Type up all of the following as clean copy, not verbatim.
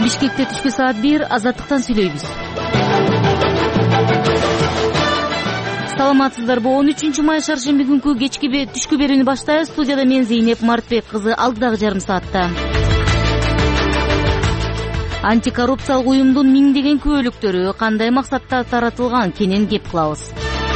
Бишкекте түшкү саат 1 Азаттыктан сүйлөйбүз. Саламатсыздарбы? 13 май шаршемби күнкү кечки түшкү берүүнү баштайбыз. Студияда мен Зейнеп Мартбек кызы. Алдыдагы жарым саатта антикоррупциялык уюмдун миңдеген күбөлүктөрү кандай максатта таратылган кенен кеп кылабыз.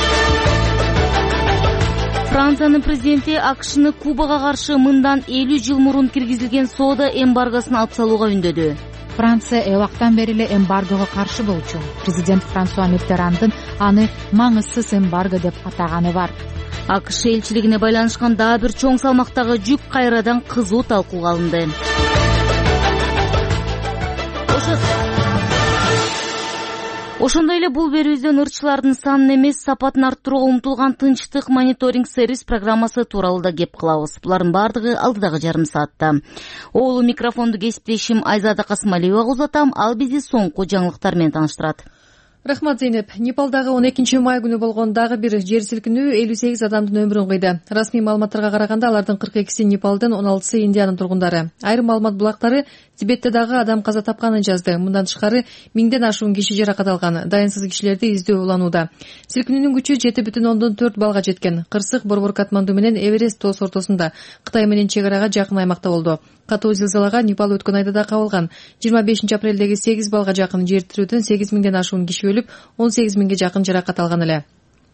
Франциянын президенти АКШны Кубага каршы мындан 50 жыл мурун киргизилген соода эмбаргосун алып салууга үндөдү. Франция убактан бери эле эмбаргого каршы болчу. Президент Франсуа Миттерандын аны маңызсыз эмбарго деп атаганы бар. АКШ элчилигине байланышкан дагы бир чоң салмактагы жүк кайрадан кызуу талкууга алынды. Ошондой эле бул берүүбүздөн ырчылардын санын эмес, сапатын арттырууга умтулган тынчтык мониторинг сервис программасы тууралуу да кеп кылабыз. Булардын баардыгы алдыдагы жарым саатта. Оолу микрофонду кесиптешим Айзада Касымалиевага узатам. Ал бизди соңку жаңылыктар менен тааныштырат. Рахмат, Зейнеп. Непалдагы 12 май күнү болгон дагы бир жер силкинүү 58 адамдын өмүрүн кыйды. Расмий маалыматтарга караганда алардын 42си Непалдын, 16сы Индиянын тургундары. Айрым маалымат булактары Тибетте дагы адам каза тапканын жазды. Мындан тышкары 1000ден ашуун киши жаракат алган. Дайынсыз кишилерди издөө уланууда. Силкинүүнүн күчү 7,4 балга жеткен. Кырсык Борбор Катманду менен Эверест тоос ортосунда, Кытай менен чек арага жакын аймакта болду. Катуу зилзалага Непал өткөн айда да кабылган. 25 апрелдеги 8 балга жакын жер тирөөдөн 8000ден ашуун киши өлүп, 18 миңге жакын жаракат алган эле.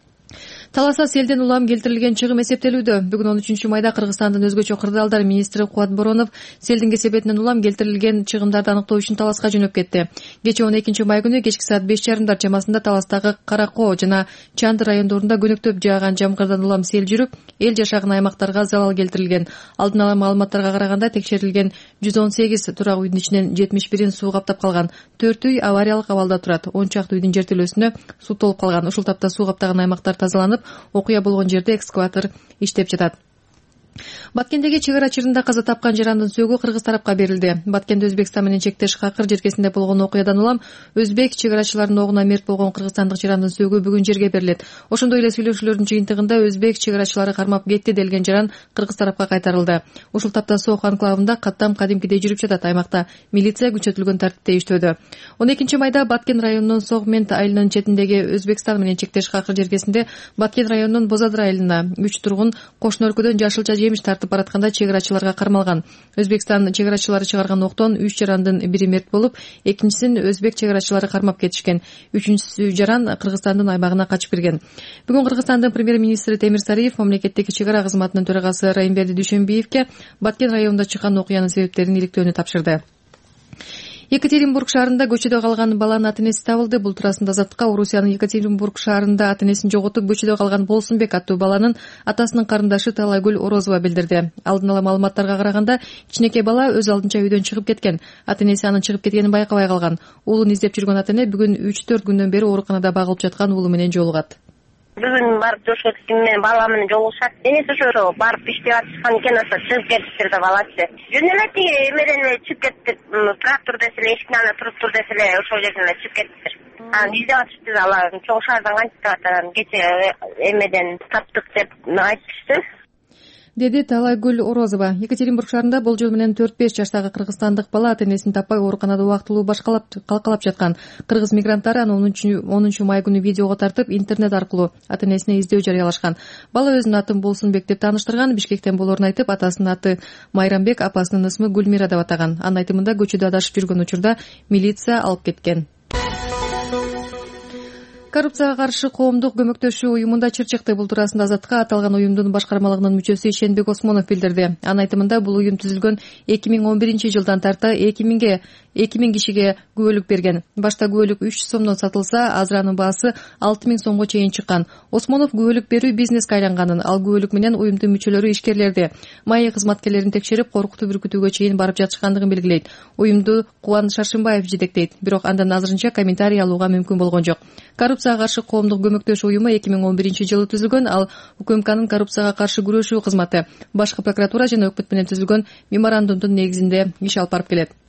Таласа селден улам келтирилген чыгым эсептелүүдө. Бүгүн 13 майда Кыргызстандын өзгөчө кырдаалдар министри Кубат Боронов селдин кесепетинен улам келтирилген чыгымдарды аныктоо үчүн Таласка жөнөп кетти. Кечээ 12 май күнү кечки саат 5:30 чамасында Таластагы Каракоо жана Чанды райондорунда көнөктөп жааган жамгырдан улам сел жүрүп, эл жашаган аймактарга залал келтирилген. Алдын ала маалыматтарга караганда текшерилген 118 турак үйдүн ичинен 71-ин суу каптап калган. 4 үй авариялык абалда турат. 10 чакты үйдүн жертөлөсүнө суу толуп калган. Ушул тапта суу каптаган аймактар тазаланып, окуя болгон жерде экскаватор иштеп жатат. Баткендеги чек ара чырында каза тапкан жарандын сөөгү кыргыз тарапка берилди. Баткенде Өзбекстан менен чектеш Какыр жеркесинде болгон окуядан улам өзбек чек арачыларынын огуна мерт болгон кыргызстандык жарандын сөөгү бүгүн жерге берилет. Ошондой эле сүйлөшүүлөрдүн жыйынтыгында өзбек чек арачылары кармап кетти делген жаран кыргыз тарапка кайтарылды. Ушул тапта Сох анклавында каттам кадимкидей жүрүп жатат. Аймакта милиция күчөтүлгөн тартипте иштөөдө. 12 майда Баткен районунун Сохмент айылынын четиндеги Өзбекстан менен чектеш Какыр жеркесинде Баткен районунун Бозадыр айылына 3 тургун кошуна өлкөдөн жашылча жемиш тартып баратканда чек арачыларга кармалган. Өзбекстан чек арачылары чыгарган октон 3 жарандын бири мерт болуп, экинчисин өзбек чек арачылары кармап кетишкен. Үчүнчүсү жаран Кыргызстандын аймагына качып кирген. Бүгүн Кыргызстандын премьер-министри Темир Сариев мамлекеттик чек ара кызматынын төрагасы Райымберди Дүйшөнбиевке Баткен районунда чыккан окуянын себептерин иликтөөнү тапшырды. Екатеринбург шаарында көчөдө калган баланын ата-энеси табылды. Бул туурасында Азаттыкка Орусиянын Екатеринбург шаарында ата-энесин жоготуп көчөдө калган Болсунбек аттуу баланын атасынын карындашы Талайгүл Орозова билдирди. Алдын ала маалыматтарга караганда кичинекей бала өз алдынча үйдөн чыгып кеткен. Ата-энеси анын чыгып кеткенин байкабай калган. Уулун издеп жүргөн ата-эне бүгүн 3-4 күндөн бери ооруканада багылып жаткан уулу менен жолугат. Бүгүн барып жошоткун менен бала менен жолугушат. Энеси ошо барып иштеп атышкан экен, ошо чыгып кетиптир да баласы. Жөн эле тиги эмеден эле чыгып кетиптир. Трактор десе эле эшиктин алдына туруп тур десе эле ошол жерден эле чыгып кетиптир. Анан издеп атышты алар. Чоң шаардан кантип атат? Кече эмеден таптык деп айтышты. Деди Талайгүл Орозова. Екатеринбург шаарында болжол менен 4-5 жаштагы кыргызстандык бала ата-энесин таппай ооруканада убактылуу калкалап жаткан. Кыргыз мигранттары аны 10 май күнү видеого тартып, интернет аркылуу ата-энесине издөө жарыялашкан. Бала өзүнүн атын Болсунбек деп тааныштырган, Бишкектен болоорун айтып, атасынын аты Майрамбек, апасынын ысмы Гүлмира деп атаган. Анын айтымында көчөдө адашып жүргөн учурда милиция алып кеткен. Коррупцияга каршы коомдук көмөктөшүү уюмунда чыр чыкты. Бул туурасында Азаттыкка аталган уюмдун башкармалыгынын мүчөсү Ишенбек Осмонов билдирди. Анын айтымында бул уюм түзүлгөн 2011 жылдан тарта 2000 кишиге күбөлүк берген. Башта күбөлүк 300 сомдон сатылса, азыр анын баасы 6000 сомго чейин чыккан. Осмонов күбөлүк берүү бизнеске айланганын, ал күбөлүк менен уюмдун мүчөлөрү ишкерлерди майы кызматкерлерин текшерип, коркутуп үркүтүүгө чейин барып жатышкандыгын белгилейт. Уюмду Кубан Шаршымбаев жетектейт, бирок андан азырынча комментарий алууга мүмкүн болгон жок. Коррупцияга каршы коомдук көмөктөшүү уюму 2011 жылы түзүлгөн. Ал УКМКнын коррупцияга каршы күрөшүү кызматы, башкы прокуратура жана өкмөт менен түзүлгөн меморандумдун негизинде иш алып барып келет.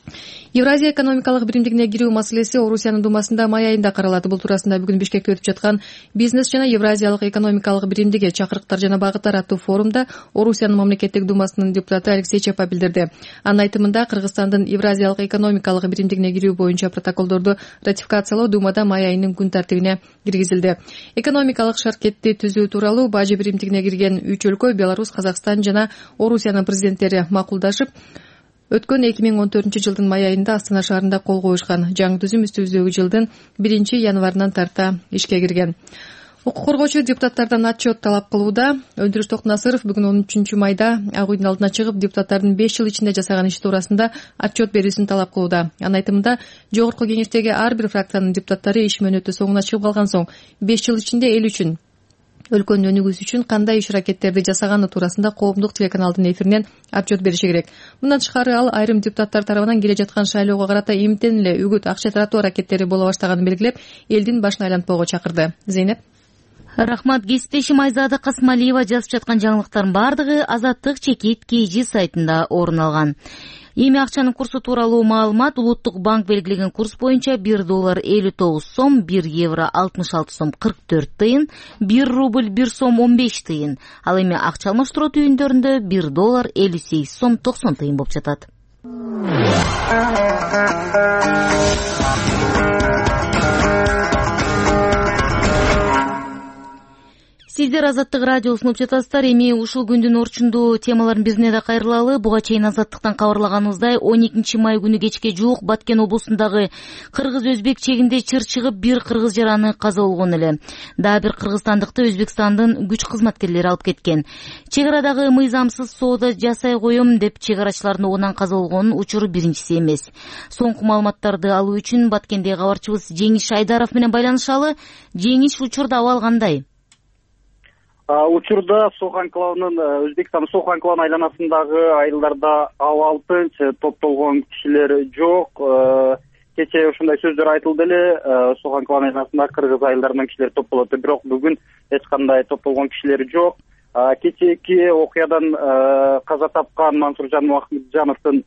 Евразия экономикалык биримдигине кирүү маселеси Орусиянын думасында май айында каралат. Бул туурасында бүгүн Бишкекте өтүп жаткан бизнес жана Евразиялык экономикалык биримдиги чакырыктар жана багыттар аттуу форумда Орусиянын мамлекеттик думасынын депутаты Алексей Чапа билдирди. Анын айтымында Кыргызстандын Евразиялык экономикалык биримдигине кирүү боюнча протоколдорду ратификациялоо думада май айынын күн тартибине киргизилди. Экономикалык шаркетти түзүү тууралуу бажы биримдигине кирген 3 өлкө Беларусь, Казакстан жана Орусиянын президенттери макулдашып, өткөн 2014-жылдын май айында Астана шаарында кол коюшкан. Жаңы түзүм үстүбүздөгү жылдын 1-январынан тарта ишке кирген. Укук коргоочу депутаттардан отчет талап кылууда. Өндүрүш Токнасыров бүгүн 13 майда Ак үйдүн алдына чыгып, депутаттардын 5 жыл ичинде жасаган иши туурасында отчет берүүсүн талап кылууда. Анын айтымында, жогорку кеңештеги ар бир фракциянын депутаттары иш мөөнөтү соңуна чыгып калган соң 5 жыл ичинде эл үчүн, өлкөнүн өнүгүүсү үчүн кандай иш-аракеттерди жасаганы туурасында коомдук телеканалдын эфиринен отчет бериши керек. Мындан тышкары ал айрым депутаттар тарабынан келе жаткан шайлоого карата эмтен эле үгүт, акча таратуу аракеттери боло баштаганын белгилеп, элдин башын айлантпоого чакырды. Зейнеп. Рахмат. Кесиптешим Айзада Касмалиева жазып жаткан жаңылыктардын бардыгы Азаттык чекит KG сайтында орун алган. Эми акчанын курсу тууралуу маалымат: Улуттук банк белгилеген курс боюнча $1 59 сом, €1 66 сом 44 тыйын, $1 1 сом 15 тыйын. Ал эми акча алмаштыруу түйүндөрүндө $1 58 сом 90 тыйын болуп жатат. Сиздер Азаттык радиосун угуп жатасыздар. Эми ушул күндүн орчундуу темалардын бирине да кайрылалы. Буга чейин Азаттыктан кабарлаганыбыздай 12 май күнү кечке жуук Баткен облусундагы кыргыз-өзбек чегинде чыр чыгып, бир кыргыз жараны каза болгон эле. Дагы бир кыргызстандыкты Өзбекстандын күч кызматкерлери алып кеткен. Чек арадагы мыйзамсыз соода жасай коем деп чек арачылардын оонан каза болгонун учуру биринчиси эмес. Соңку маалыматтарды алуу үчүн Баткендеги кабарчыбыз Жеңиш Айдаров менен байланышалы. Жеңиш, учурда абал кандай? Учурда Сох анклавынын, Өзбекстандын Сох анклавынын айланасындагы айылдарда абал тынч, топтолгон кишилер жок. Кечээ ушундай сөздөр айтылды эле, Сох анклавынын айланасында кыргыз айылдарынан кишилер топтолот, бирок бүгүн эч кандай топтолгон кишилер жок. Кечээки окуядан каза тапкан Мансуржан Мухамеджановдун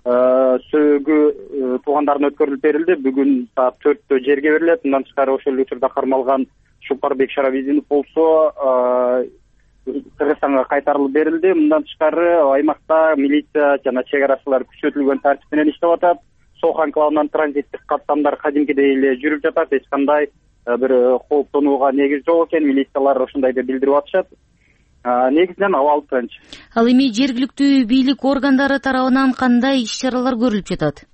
сөөгү туугандарына өткөрүлүп берилди. Бүгүн саат 4-тө жерге берилет. Мындан тышкары ошол учурда кармалган Шупарбек Шарабидинов болсо Кыргызстанга кайтарылып берилди. Мындан тышкары аймакта милиция жана чек арачылар күчөтүлгөн тартип менен иштеп атат. Сох анклавынан транзиттик каттамдар кадимкидей эле жүрүп жатат. Эч кандай бир кооптонууга негиз жок экен. Милициялар ошондой деп билдирип атышат. Негизинен абал тынч. Ал эми жергиликтүү бийлик органдары тарабынан кандай иш-чаралар көрүлүп жатат?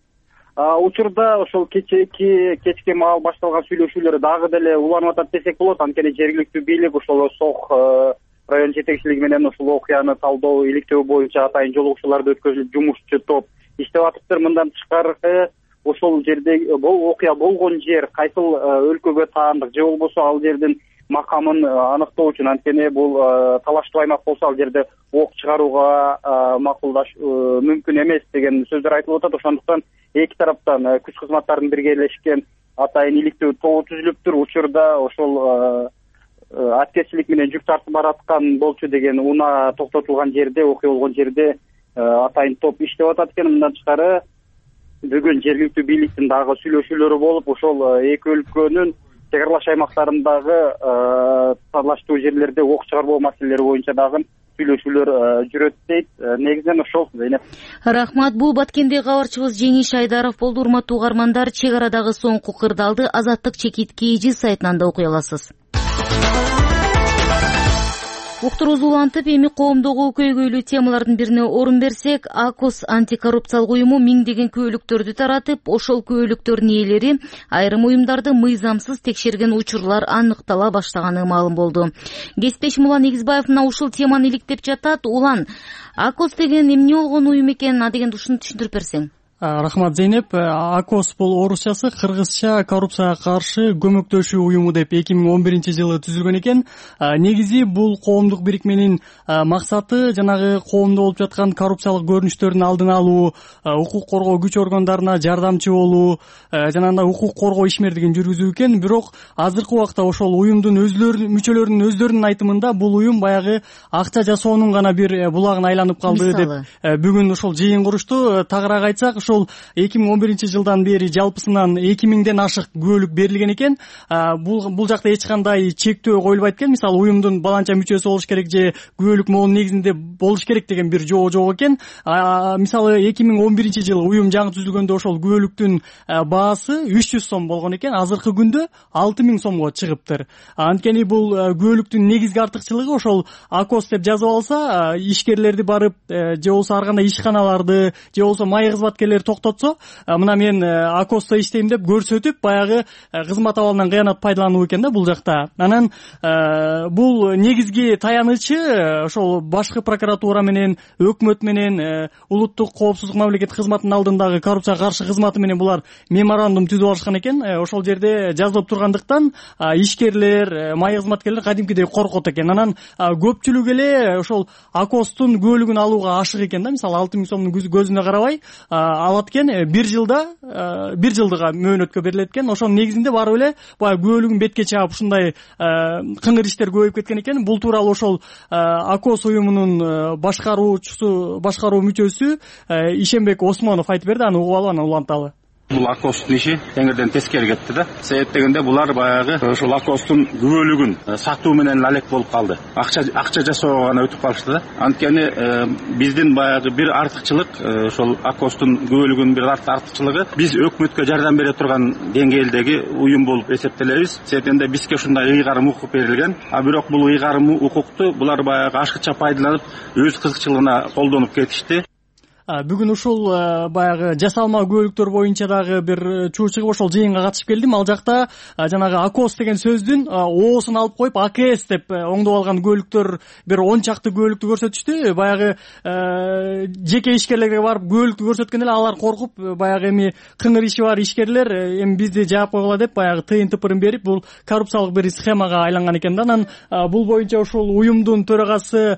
Учурда ошол кечке маал башталган сүйлөшүүлөр дагы деле уланып атат десек болот. Анткени жергиликтүү бийлик ошол Сох район жетекчилиги менен ушул окуяны талдоо, иликтөө боюнча атайын жолугушууларды өткөзүлүп, жумушчу топ иштеп атыптыр. Мындан тышкары ошол жерде окуя болгон жер кайсыл өлкөгө таандык же болбосо ал жердин макамын аныктоо үчүн, анткени бул талаштуу аймак болсо ал жерде ок чыгарууга макулдаш мүмкүн эмес деген сөздөр айтылып атат. Ошондуктан эки тараптан күч кызматтардын биргелешкен атайын иликтөө тобу түзүлүптүр. Учурда ошол аткерчилик менен жүк тартып бараткан болчу деген унаа токтотулган жерде, окуя болгон жерде атайын топ иштеп атат экен. Мындан тышкары бүгүн жергиликтүү бийликтин дагы сүйлөшүүлөрү болуп, ошол эки өлкөнүн чек аралаш аймактарындагы талаштуу жерлерде ок чыгарбоо маселелери боюнча дагы сүйлөшүүлөр жүрөт дейт. Негизинен ошол. Рахмат. Бул Баткендеги кабарчыбыз Жеңиш Айдаров болду. Урматтуу угармандар, чек арадагы соңку кырдаалды Азаттык чекит KG сайтынан да окуй аласыз. Уктуруубузду улантып, эми коомдогу көйгөйлүү темалардын бирине орун берсек, АКОС антикоррупциялык уюму миңдеген күбөлүктөрдү таратып, ошол күбөлүктөрдүн ээлери айрым уюмдарды мыйзамсыз текшерген учурлар аныктала баштаганы маалым болду. Кесиптешим Улан Эгизбаев мына ушул теманы иликтеп жатат. Улан, АКОС деген эмне болгон уюм экен, дегенди ушуну түшүндүрүп берсең. Рахмат, Зейнеп. АКОС бул орусчасы кыргызча коррупцияга каршы көмөктөшүү уюму деп 2011-жылы түзүлгөн экен. Негизи бул коомдук бирикменин максаты жанагы коомдо болуп жаткан коррупциялык көрүнүштөрдүн алдын алуу, укук коргоо күч органдарына жардамчы болуу, жанагындай укук коргоо ишмердигин жүргүзүү экен. Бирок азыркы убакта ошол уюмдун мүчөлөрүнүн өздөрүнүн айтымында бул уюм баягы акча жасоонун гана бир булагына айланып калды деп бүгүн ошол жыйын курушту. Тагыраак айтсак, ошол 2011-жылдан бери жалпысынан 2000ден ашык күбөлүк берилген экен. Бул жакта эч кандай чектөө коюлбайт экен. Мисалы уюмдун баланча мүчөсү болуш керек же күбөлүк могул негизинде болуш керек деген бир жол жок экен. Мисалы 2011-жылы уюм жаңы түзүлгөндө ошол күбөлүктүн баасы 300 сом болгон экен. Азыркы күндө 6000 сомго чыгыптыр. Анткени бул күбөлүктүн негизги артыкчылыгы ошол АКОС деп жазып алса, ишкерлерди барып же болбосо ар кандай ишканаларды же болбосо май кызматкерлери токтотсо, мына мен АКОСто иштейм деп көрсөтүп, баягы кызмат абалынан кыянат пайдалануу экен да бул жакта. Анан бул негизги таянычы ошол башкы прокуратура менен, өкмөт менен, улуттук коопсуздук мамлекеттик кызматтын алдындагы коррупцияга каршы кызматы менен булар меморандум түзүп алышкан экен. Ошол жерде жазылып тургандыктан ишкерлер, май кызматкерлер кадимкидей коркот экен. Анан көпчүлүк эле ошол АКОСтун күбөлүгүн алууга ашык экен да. Мисалы 6000 сомдун көзүнө карабай алат экен. 1 жылдыга мөөнөткө берилет экен. Ошонун негизинде барып эле баягы күбөлүгүн бетке чаап ушундай кыңыр иштер көбөйүп кеткен экен. Бул тууралуу ошол АКОС уюмунун башкаруу мүчөсү Ишенбек Осмонов айтып берди. Аны угуп алып анан уланталы. Бул АКОСтун иши теңирден тескери кетти да. Себеп дегенде булар баягы ошол АКОСтун күбөлүгүн сатуу менен алек болуп калды. Акча жасоого гана өтүп калышты да. Анткени биздин баягы бир артыкчылык ошол АКОСтун күбөлүгүнүн бир артыкчылыгы биз өкмөткө жардам бере турган деңгээлдеги уюм болуп эсептелебиз. Себептен бизге ушундай ыйгарым укук берилген. Бирок бул ыйгарым укукту булар баягы ашыкча пайдаланып, өз кызыкчылыгына колдонуп кетишти. Бүгүн ушул баягы жасалма күбөлүктөр боюнча дагы бир чуу чыгып ошол жыйынга катышып келдим. Ал жакта жанагы АКОС деген сөздүн оосун алып коюп АКС деп оңдоп алган күбөлүктөр бир 10 чакты күбөлүктү көрсөтүштү. Баягы жеке ишкерлерге барып күбөлүктү көрсөткөн эле алар коркуп, баягы эми кыңыр иши бар ишкерлер эми бизди жаап койгула деп баягы тыйын тыпырын берип, бул коррупциялык бир схемага айланган экен да. Анан бул боюнча ушул уюмдун төрагасы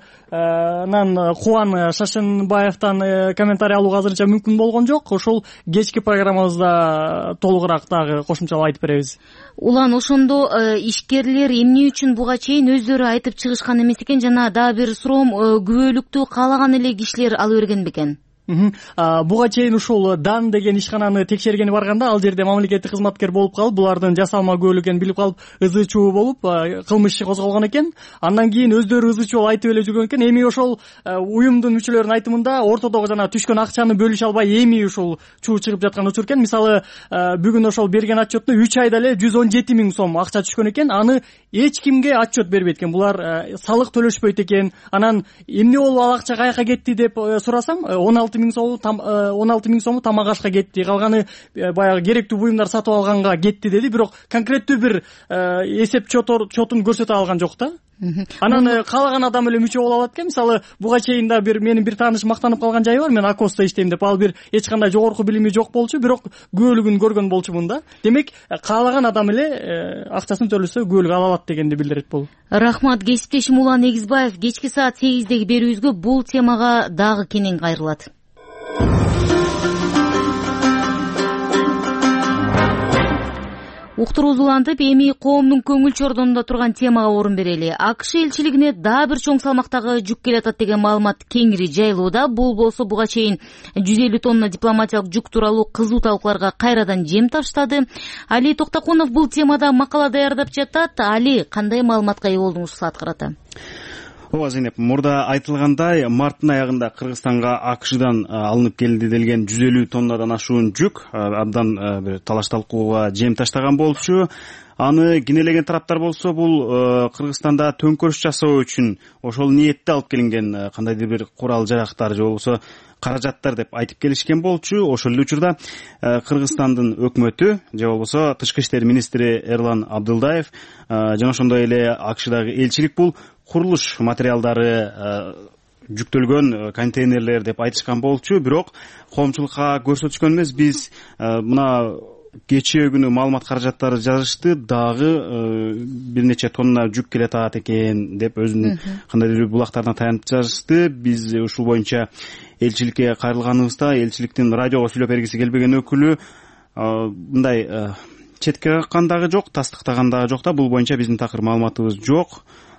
Кубан Шашынбаевтан комментарий алууга азырынча мүмкүн болгон жок. Ошол кечки программабызда толугураак дагы кошумчалап айтып беребиз. Улан, ошондо ишкерлер эмне үчүн буга чейин өздөрү айтып чыгышкан эмес экен? Жана дагы бир суроом, күбөлүктү каалаган эле кишилер ала берген бекен? Буга чейин ушул Дан деген ишкананы текшергени барганда, ал жерде мамлекеттик кызматкер болуп калып, булардын жасалма күбөлүк экенин билип калып, ызы чуу болуп, кылмыш иши козголгон экен. Андан кийин өздөрү ызы чуу айтып эле жүргөн экен. Эми ошол уюмдун мүчөлөрүнүн айтымында ортодогу жана түшкөн акчаны бөлүшө албай эми ушул чуу чыгып жаткан учур экен. Мисалы, бүгүн ошол берген отчетто 3 айда эле 117 000 сом акча түшкөн экен. Аны эч кимге отчет бербейт экен. Булар салык төлөшпөйт экен. Анан эмне болуп ал акча каяка кетти деп сурасам, 16 000 сому тамак ашка кетти, калганы баягы керектүү буюмдар сатып алганга кетти деди. Бирок конкреттүү бир эсеп чотун көрсөтө алган жок да. Анан каалаган адам эле мүчө боло алат экен. Мисалы, буга чейин да менин бир тааныш мактанып калган жайы бар. Мен АКОСто иштейм деп, ал бир эч кандай жогорку билими жок болчу, бирок күбөлүгүн көргөн болчумун да. Демек, каалаган адам эле акчасын төлөсө күбөлүк ала алат дегенди билдирет бул. Рахмат, кесиптешим Улан Эгизбаев кечки саат 8деги берүүбүзгө бул темага дагы кенен кайрылат. Уктуруубузду улантып, эми коомдун көңүл чордонунда турган темага орун берели. АКШ элчилигине дагы бир чоң салмактагы жүк келатат деген маалымат кеңири жайылууда. Бул болсо буга чейин 150 тонна дипломатиялык жүк тууралуу кызуу талкууларга кайрадан жем таштады. Али Токтокунов бул темада макала даярдап жатат. Али, кандай маалыматка ээ болдуңуз саат карата? Ооба, Зейнеп, мурда айтылгандай, марттын аягында Кыргызстанга АКШдан алынып келди делген 150 тоннадан ашуун жүк абдан бир талаш талкууга жем таштаган болчу. Аны кинелеген тараптар болсо, бул Кыргызстанда төңкөрүш жасоо үчүн ошол ниетте алып келинген кандайдыр бир курал жарактар же болбосо каражаттар деп айтып келишкен болчу. Ошол эле учурда Кыргызстандын өкмөтү же болбосо Тышкы иштер министри Эрлан Абдылдаев жана ошондой эле АКШдагы элчилик бул курулуш материалдары жүктөлгөн контейнерлер деп айтышкан болчу. Бирок коомчулукка көрсөтүшкөн эмес. Биз мына кечээ күнү маалымат каражаттары жазышты, дагы бир нече тонна жүк келе атат экен деп өзүнүн кандайдыр бир булактарына таянып жазышты. Биз ушул боюнча элчиликке кайрылганыбызда элчиликтин радиого сүйлөп бергиси келбеген өкүлү мындай четке каккан дагы жок, тастыктаган дагы жок да. Бул боюнча биздин такыр маалыматыбыз жок.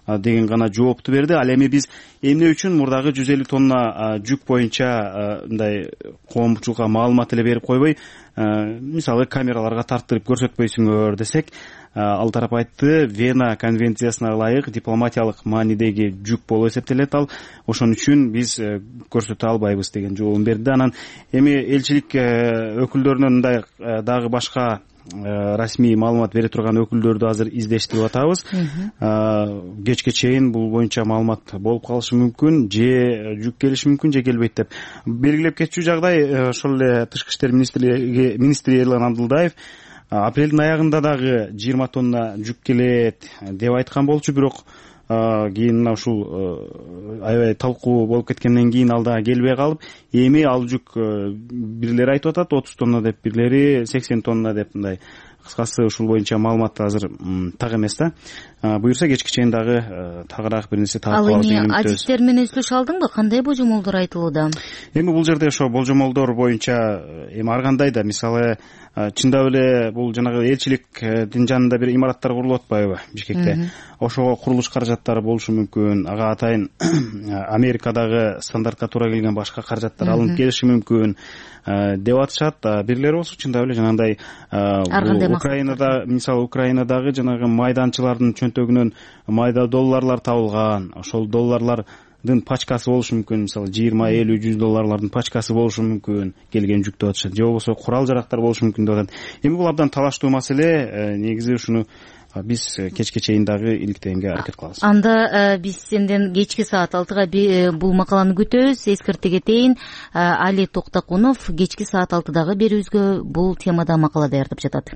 деген гана жоопту берди. Ал эми биз эмне үчүн мурдагы 150 тонна жүк боюнча мындай коомчулукка маалымат эле берип койбой, мисалы камераларга тарттырып көрсөтпөйсүңөр десек, ал тарап айтты, Вена конвенциясына ылайык дипломатиялык маанидеги жүк болуп эсептелет, ал ошон үчүн биз көрсөтө албайбыз деген жообун берди. Анан эми элчилик өкүлдөрүнөн мындай дагы башка расмий маалымат бере турган өкүлдөрдү азыр издештирип атабыз. Кечке чейин бул боюнча маалымат болуп калышы мүмкүн, же жүк келиши мүмкүн, же келбейт деп белгилеп кетчү жагдай. Ошол эле Тышкы иштер министри Эрлан Абдулдаев апрелдин аягында дагы 20 тонна жүк келет деп айткан болчу, бирок кийин ушул аябай талкуу болуп кеткенден кийин ал дагы келбей калып, эми ал жүк бирлери айтып атат 30 тонна деп, бирлери 80 тонна деп. Мындай кыскасы ушул боюнча маалымат азыр так эмес да. Буюрса кечке чейин дагы тагыраак бир нерсе таап калабыз деген үмүттөбүз. Ал эми адистер менен сүйлөшө алдыңбы? Кандай божомолдор айтылууда? Эми бул жерде ошо божомолдор боюнча эми ар кандай да, мисалы чындап эле бул жанагы элчиликтин жанында бир имараттар курулуп атпайбы Бишкекте? Ошого курулуш каражаттары болушу мүмкүн, ага атайын Америкадагы стандартка туура келген башка каражаттар алынып келиши мүмкүн деп атышат. Бирлери болсо чындап эле жанагындай Украинада, мисалы Украинадагы жанагы майданчылардын чөнтөгүнөн майда долларлар табылган, ошол долларлардын пачкасы болушу мүмкүн, мисалы 20, 50, 100 долларлардын пачкасы болушу мүмкүн келген жүк деп атышат, же болбосо курал жарактар болушу мүмкүн деп атат. Эми бул абдан талаштуу маселе, негизи ушуну биз кечке чейин дагы иликтегенге аракет кылабыз. Анда биз сенден кечки саат 6 бул макаланы күтөбүз. Эскерте кетейин, Али Токтокунов кечки саат 6 берүүбүзгө бул темада макала даярдап жатат.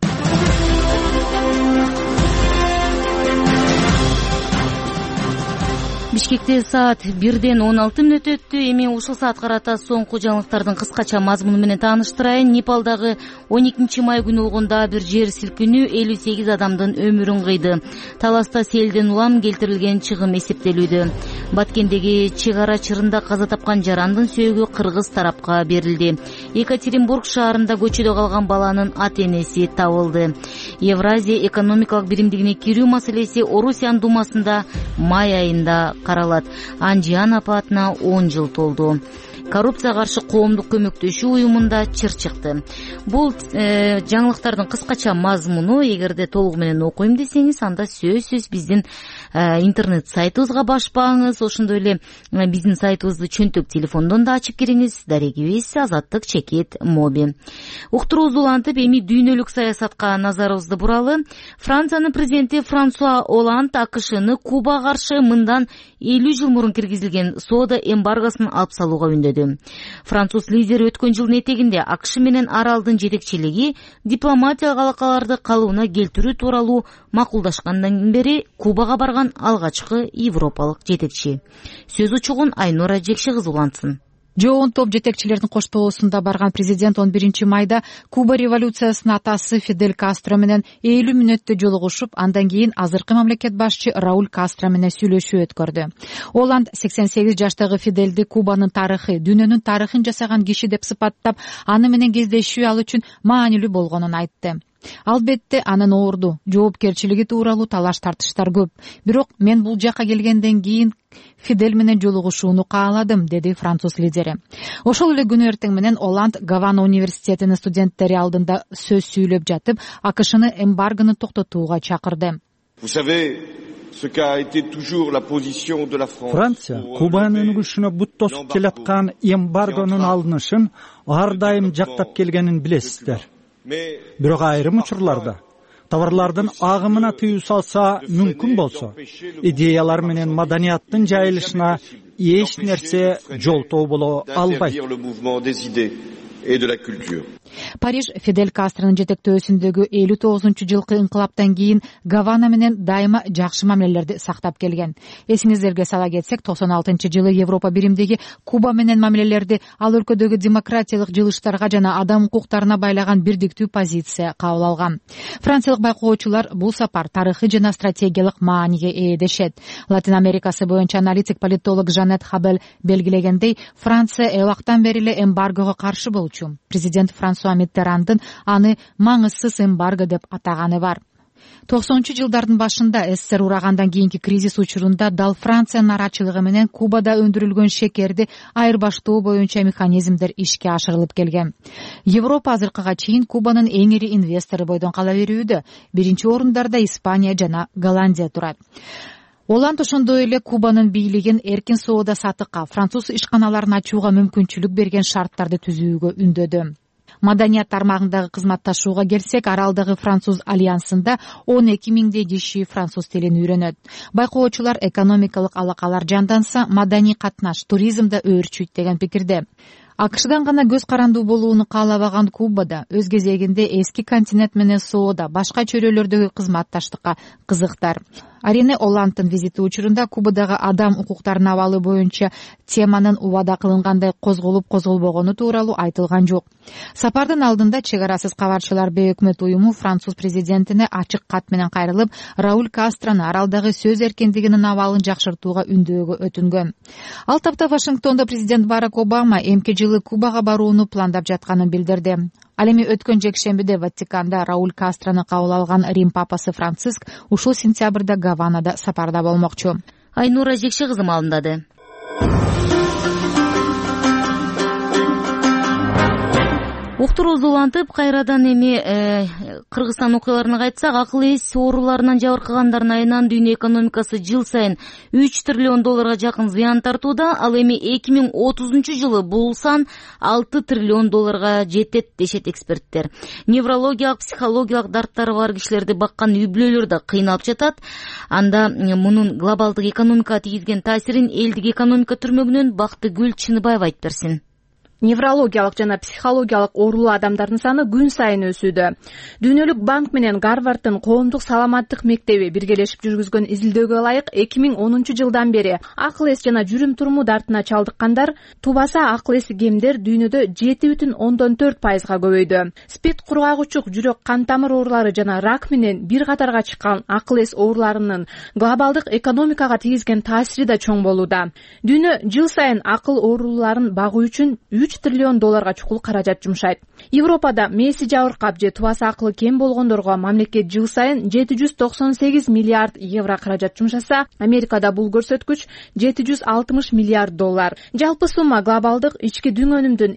Бишкекте саат 1:16 өттү. Эми ушул саат карата соңку жаңылыктардын кыскача мазмуну менен тааныштырайын. Непалдагы 12 май күнү болгон дагы бир жер силкинүү 58 адамдын өмүрүн кыйды. Таласта селден улам келтирилген чыгым эсептелүүдө. Баткендеги чек ара чырында каза тапкан жарандын сөөгү кыргыз тарапка берилди. Екатеринбург шаарында көчөдө калган баланын ата-энеси табылды. Евразия экономикалык биримдигине кирүү маселеси Орусиян думасында май айында каралат. Анжиан апатына 10 жыл толду. Коррупцияга каршы коомдук көмөктөшүү уюмунда чыр чыкты. Бул жаңылыктардын кыскача мазмуну. Эгерде толугу менен окуйм десеңиз, анда сөзсүз биздин интернет сайтыбызга башпаңыз. Ошондой эле биздин сайтыбызды чөнтөк телефондон да ачып кириңиз. Дарегибиз Азаттык чекит моби. Уктуруубузду улантып, эми дүйнөлүк саясатка назарыбызды буралы. Франциянын президенти Франсуа Оланд АКШны Кубага каршы мындан 50 жыл мурун киргизилген соода эмбаргосын алып салууга үндөдү. Француз лидери өткөн жылдын этегинде АКШ менен аралдын жетекчилиги дипломатиялык алакаларды калыбына келтирүү тууралуу макулдашкандан бери Кубага барган алгачкы европалык жетекчи. Сөз учугун Айнура Жекши кызы улантсын. Жоон топ жетекчилердин коштоосунда барган президент 11 майда Куба революциясынын атасы Фидель Кастро менен 50 мүнөттө жолугушуп, андан кийин азыркы мамлекет башчы Рауль Кастро менен сүйлөшүү өткөрдү. Оланд 88 жаштагы Фиделди Кубанын тарыхы, дүйнөнүн тарыхын жасаган киши деп сыпаттап, аны менен кездешүү ал үчүн маанилүү болгонун айтты. Албетте анын оорду, жоопкерчилиги тууралуу талаш тартыштар көп. Бирок мен бул жакка келгенден кийин Фидель менен жолугушууну кааладым, деди француз лидери. Ошол эле күнү эртең менен Оланд Гавана университетинин студенттери алдында сөз сүйлөп жатып, АКШны эмбаргону токтотууга чакырды. Франция Кубанын күчүнө бут тосуп келаткан эмбаргонун алынышын ар дайым жактап келгенин билесиздер. Бирок айрым учурларда товарлардын агымына тыюу салса мүмкүн болсо, идеялар менен маданияттын жайылышына эч нерсе жолтоо боло албайт. Париж Фидель Кастронун жетектөөсүндөгү 59-жылкы инкылаптан кийин Гавана менен дайыма жакшы мамилелерди сактап келген. Эсиңиздерге сала кетсек, 96-жылы Европа биримдиги Куба менен мамилелерди ал өлкөдөгү демократиялык жылыштарга жана адам укуктарына байлаган бирдиктүү позиция кабыл алган. Франциялык байкоочулар бул сапар тарыхый жана стратегиялык мааниге ээ дешет. Латин Америкасы боюнча аналитик политолог Жанет Хабел белгилегендей, Франция убактан бери эле эмбаргого каршы болчу. Президент Франсуа Миттерандын аны маңызсыз эмбарго деп атаганы бар. жылдардын башында СССР урагандан кийинки кризис учурунда дал Франциянын арачылыгы менен Кубада өндүрүлгөн шекерди айырбаштоо боюнча механизмдер ишке ашырылып келген. Европа азыркыга чейин Кубанын эң ири инвестору бойдон кала берүүдө. Биринчи орундарда Испания жана Голландия турат. Оланд ошондой эле Кубанын бийлигин эркин соода сатыкка, француз ишканаларын ачууга мүмкүнчүлүк берген шарттарды түзүүгө үндөдү. Маданият тармагындагы кызматташууга келсек, аралдагы француз альянсында 12 миңдей киши француз тилин үйрөнөт. Байкоочулар экономикалык алакалар жанданса, маданий катнаш, туризм да өөрчүйт деген пикирде. АКШдан гана көз карандуу болууну каалабаган Кубада өз кезегинде эски континент менен соода, башка чөйрөлөрдөгү кызматташтыкка кызыктар. Арине Оландтын визити учурунда Кубадагы адам укуктарынын абалы боюнча теманын убада кылынгандай козголуп козголбогону тууралуу айтылган жок. Сапардын алдында Чек арасыз кабарчылар бейөкмөт уюму француз президентине ачык кат менен кайрылып, Рауль Кастрону аралдагы сөз эркиндигинин абалын жакшыртууга үндөөгө өтүнгөн. Ал тапта Вашингтондо президент Барак Обама эмки жылы Кубага барууну пландап жатканын билдирди. Ал эми өткөн жекшембиде Ватиканда Рауль Кастрону кабыл алган Рим папасы Франциск ушул сентябрда Гаванада сапарда болмокчу. Айнура Жекше кызы маалымдады. Уктурубузду улантып, кайрадан эми Кыргызстан окуяларына кайтсак, акыл эс ооруларынан жабыркагандардын айынан дүйнө экономикасы жыл сайын 3 триллион долларга жакын зыян тартууда. Ал эми 2030 жылы бул сан 6 триллион долларга жетет дешет эксперттер. Неврологиялык, психологиялык дарттары бар кишилерди баккан үй-бүлөлөр да кыйналып жатат. Анда мунун глобалдык экономикага тийгизген таасирин элдик экономика түрмөгүнөн Бактыгүл Чыныбаева айтып берсин. Неврологиялык жана психологиялык оорулуу адамдардын саны күн сайын өсүүдө. Дүйнөлүк банк менен Гарварддын коомдук саламаттык мектеби биргелешип жүргүзгөн изилдөөгө ылайык 2010 жылдан бери акыл эс жана жүрүм туруму дартына чалдыккандар, тубаса акыл эси кемдер дүйнөдө 7,4%га көбөйдү. СПИД, кургагучук, жүрөк кан тамыр оорулары жана рак менен бир катарга чыккан акыл эс ооруларынын глобалдык экономикага тийгизген таасири да чоң болууда. Дүйнө жыл сайын акыл ооруларын багуу үчүн 3 триллион долларга чукул каражат жумшайт. Европада мээси жабыркап же тубасы акылы кем болгондорго мамлекет жыл сайын 798 миллиард евро каражат жумшаса, Америкада бул көрсөткүч 760 миллиард доллар. Жалпы сумма глобалдык ички дүң өнүмдүн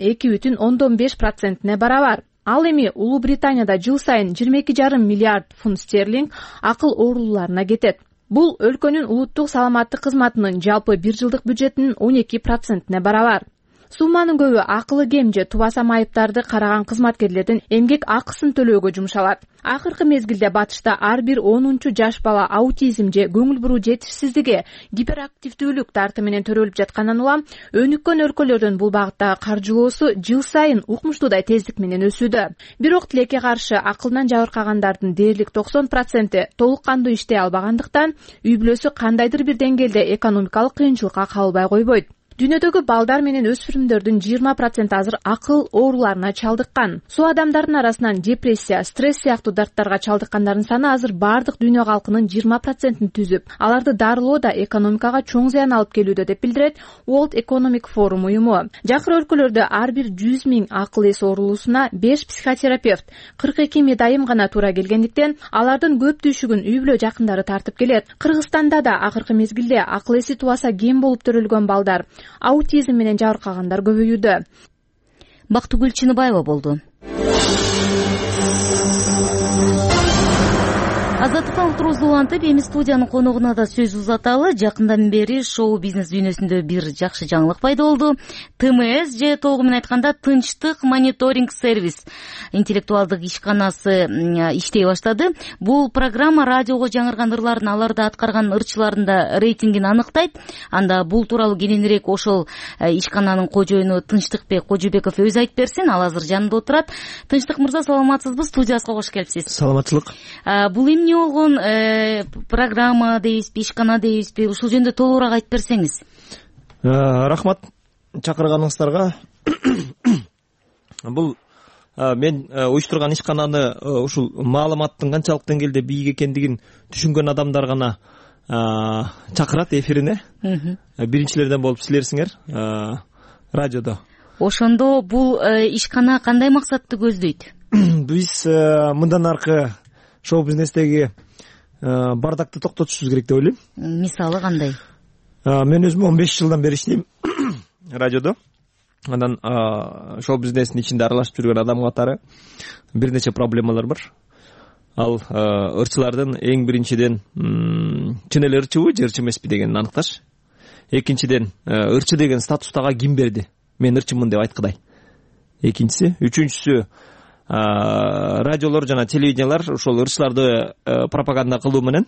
2,5%-не барабар. Ал эми Улуу Британияда жыл сайын 22,5 миллиард фунт стерлинг акыл ооруларына кетет. Бул өлкөнүн улуттук саламаттык кызматынын жалпы бир жылдык бюджетинин 12%-не барабар. Сумманын көбү акылы кем же тубаса майыптарды караган кызматкерлердин эмгек акысын төлөөгө жумшалат. Акыркы мезгилде батышта ар бир 10-чу жаш бала аутизм же көңүл буруу жетишсиздиги, гиперактивдүүлүк дарты менен төрөлүп жаткандан улам, өнүккөн өлкөлөрдүн бул багыттагы каржылоосу жыл сайын укмуштуудай тездик менен өсүүдө. Бирок тилекке каршы акылдан жабыркагандардын дээрлик 90% толук кандуу иштей албагандыктан, үй бүлөсү кандайдыр бир деңгээлде экономикалык кыйынчылыкка кабылбай койбойт. Дүйнөдөгү балдар менен өспүрүмдөрдүн 20% азыр акыл ооруларына чалдыккан. Суу адамдардын арасынан депрессия, стресс сыяктуу дарттарга чалдыккандардын саны азыр бардык дүйнө калкынын 20%-ин түзүп, аларды дарылоо да экономикага чоң зыян алып келүүдө деп билдирет World Economic Forum уюму. Жакыр өлкөлөрдө ар бир 100 миң акыл эс оорулуусуна 5 психотерапевт, 42 медайым гана туура келгендиктен, алардын көп түйшүгүн үй бүлө жакындары тартып келет. Кыргызстанда да акыркы мезгилде акыл эси тубаса кем болуп төрөлгөн балдар, аутизм менен жабыркагандар көбөйүүдө. Бактыгүл Чыныбаева болду. Азаттыктан уктурубузду улантып, эми студиянын коногуна да сөз узаталы. Жакындан бери шоу бизнес дүйнөсүндө бир жакшы жаңылык пайда болду. ТМС же толугу менен айтканда Тынчтык мониторинг сервис интеллектуалдык ишканасы иштей баштады. Бул программа радиого жаңырган ырлардын, аларда аткарган ырчылардын рейтингин аныктайт. Анда бул тууралуу кененирээк ошол ишкананын кожоюну Тынчтыкбек Кожобеков өзү айтып берсин. Ал азыр жанында отурат. Тынчтык мырза, саламатсызбы? Студиябызга кош келипсиз. Саламатчылык. Бул эмне болгон программа дейбизби, ишкана дейбизби? Ушул жөнүндө толугураак айтып берсеңиз. Рахмат чакырганыңыздарга. Бул мен уюштурган ишкананы ушул маалыматтын канчалык деңгээлде бийик экендигин түшүнгөн адамдар гана чакырат эфирине. Биринчилерден болуп силерсиңер радиодо. Ошондо бул ишкана кандай максатты көздөйт? Биз мындан аркы шоу бизнестеги бардакты токтотушубуз керек деп ойлойм. Мисалы кандай? Мен өзүм 15 жылдан бери иштейм радиодо. Анан шоу бизнестин ичинде аралашып жүргөн адам катары бир нече проблемалар бар. Ал ырчылардын эң биринчиден чын эле ырчыбы же ырчы эмеспи дегенин аныкташ. Экинчиден ырчы деген статустага ким берди? Мен ырчымын деп айткыдай. Экинчиси, үчүнчүсү радиолор жана телевидениялар ошол ырчыларды пропаганда кылуу менен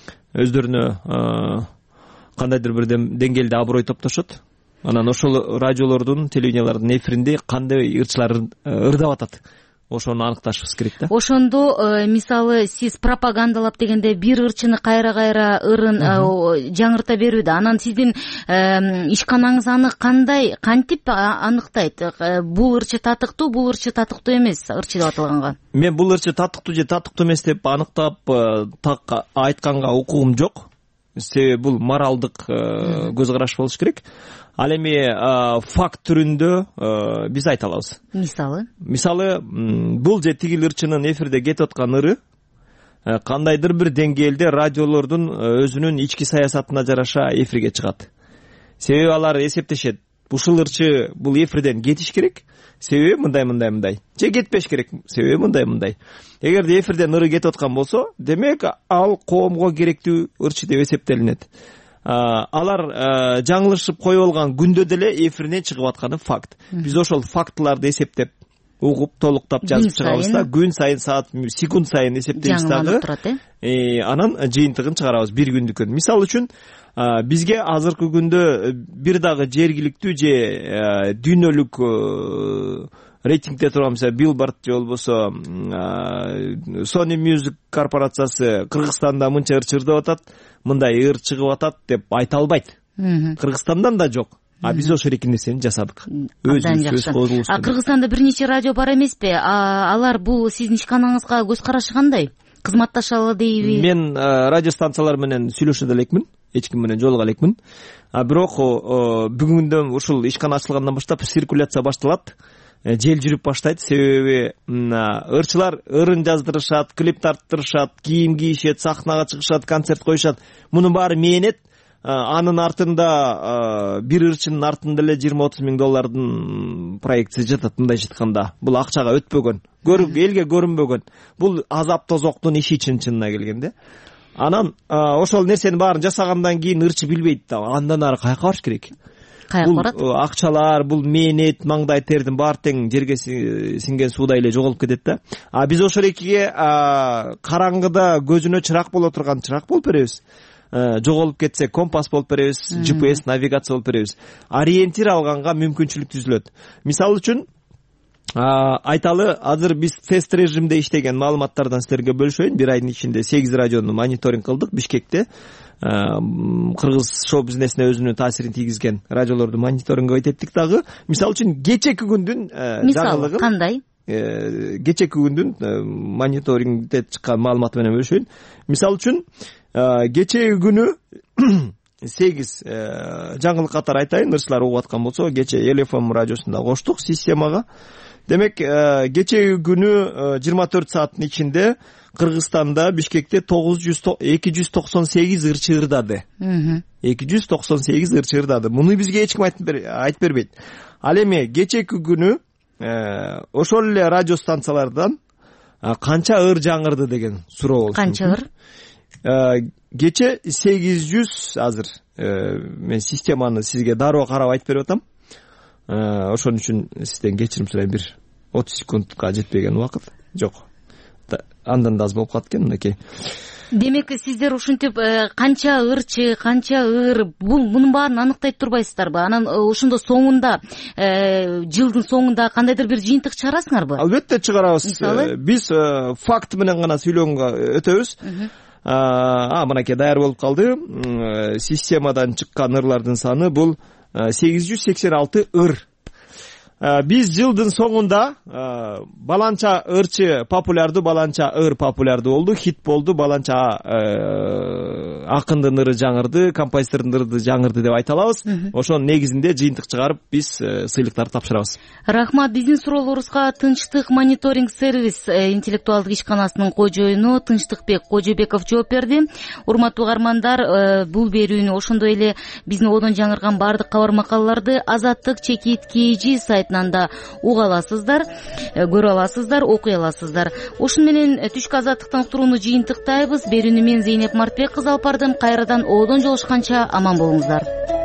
өздөрүнө кандайдыр бир деңгээлде аброй топтошот. Анан ошол радиолордун, телевидениялардын эфиринде кандай ырчылар ырдап атат, ошону аныкташыбыз керек да. Ошондо мисалы сиз пропагандалап дегенде бир ырчыны кайра ырын жаңырта берүүдө анан сиздин ишканаңыз аны кантип аныктайт? Бул ырчы татыктуу, бул ырчы татыктуу эмес ырчы деп аталганга. Мен бул ырчы татыктуу же татыктуу эмес деп аныктап так айтканга укугум жок. Себеби бул моралдык көз караш болуш керек. Ал эми факт түрүндө биз айта алабыз. Мисалы бул же тигил ырчынын эфирде кетип аткан ыры кандайдыр бир деңгээлде радиолордун өзүнүн ички саясатына жараша эфирге чыгат. Себеби алар эсептешет. Ушул ырчы бул эфирден кетиш керек. Себеби мындай. Же кетпеш керек. Себеби мындай. Эгерде эфирден ыры кетип аткан болсо, демек ал коомго керектүү ырчы деп эсептелинет. Алар жаңылышып коюп алган күндө деле эфиринен чыгып атканы факт. Биз ошол фактыларды эсептеп, угуп, толуктап жазып чыгабыз да, күн сайын, саат, секунд сайын эсептейбиз дагы. Анан жыйынтыгын чыгарабыз бир күндүкөн. Мисалы үчүн бизге азыркы күндө бир дагы жергиликтүү же дүйнөлүк рейтингде турган Billboard же болбосо Sony Music корпорациясы Кыргызстанда мынча ырчы ырдап атат, мындай ыр чыгып атат деп айта албайт. Кыргызстандан да жок. Биз ошол эки нерсени жасадык. Кыргызстанда бир нече радио бар эмеспи? Алар бул сиздин ишканаңызга көз карашы кандай? Кызматташалы дейби? Мен радио станциялар менен сүйлөшө элекмин, эч ким менен жолуга элекмин. Бирок бүгүндөн ушул ишкана ачылгандан баштап циркуляция башталат. Жел жүрүп баштайт. Себеби ырчылар ырын жаздырышат, клип тарттырышат, кийим кийишет, сахнага чыгышат, концерт коюшат. Мунун баары мээнет. Анын артында бир ырчынын артында эле 20-30 миң доллардын проекциясы жатат. Мындай айтканда, бул акчага өтпөгөн, элге көрүнбөгөн. Бул азап тозоктун иши чынына келгенде. Анан ошол нерсенин баарын жасагандан кийин ырчы билбейт да, андан ары каяка барыш керек? Бул акчалар, бул мээнет, маңдай тердин баары тең жерге синген суудай эле жоголуп кетет да. Биз ошол экиге караңгыда көзүнө чырак боло турган чырак болуп беребиз. Жоголуп кетсе компас болуп беребиз, GPS навигация болуп беребиз. Ориентир алганга мүмкүнчүлүк түзүлөт. Мисалы үчүн айталы, азыр биз тест режимде иштеген маалыматтардан силерге бөлүшөйүн. Бир айдын ичинде 8 радиону мониторинг кылдык Бишкекте. Кыргыз шоу бизнесине өзүнүн таасирин тийгизген радиолорду мониторингге эттик дагы. Мисалы үчүн кечеки күндүн жаңылыгы кандай? Кечеки күндүн мониторингде чыккан маалымат менен бөлүшөйүн. Мисалы үчүн кечеги күнү 8 жаңылык катары айтайын, ырчылар угуп аткан болсо, кече LFM радиосунда коштук системага. Демек, кечеги күнү 24 сааттын ичинде Кыргызстанда Бишкекте 298 ырчы ырдады. 298 ырчы ырдады. Муну бизге эч ким айтып бербейт. Ал эми кечеги күнү ошол эле радио станциялардан канча ыр жаңырды деген суроо болушу мүмкүн. Канча ыр? Кече 800 азыр. Мен системаны сизге дароо карап айтып берип атам. Ошон үчүн сизден кечирим сурайм, бир 30 секундка жетпеген убакыт. Жок. Андан да аз болуп калат экен мынакей. Демек, сиздер ушинтип канча ырчы, канча ыр, мунун баарын аныктай турбайсыздарбы? Анан ошондо соңунда, жылдын соңунда кандайдыр бир жыйынтык чыгарасыңарбы? Албетте чыгарабыз. Биз факт менен гана сүйлөгөнгө өтөбүз. Мынакей даяр болуп калды. Системадан чыккан ырлардын саны бул 886 ыр. биз жылдын соңунда баланча ырчы популярдуу, баланча ыр популярдуу болду, хит болду, баланча акындын ыры жаңырды, композитордун ыры жаңырды деп айта алабыз. Ошонун негизинде жыйынтык чыгарып биз сыйлыктарды тапшырабыз. Рахмат. Биздин суроолорубузга Тынчтык мониторинг сервис интеллектуалдык ишканасынын кожоюну Тынчтыкбек Кожобеков жооп берди. Урматтуу угармандар, бул берүүнү ошондой эле биздин одон жаңырган баардык кабар макалаларды Азаттык чекит KG сайтынан да уга аласыздар, көрө аласыздар, окуй аласыздар. Ошону менен түшкү азаттыктан уктурууну жыйынтыктайбыз. Берүүнү мен Зейнеп Мартбек кызы алып бардым. Кайрадан одон жолушканча аман болуңуздар.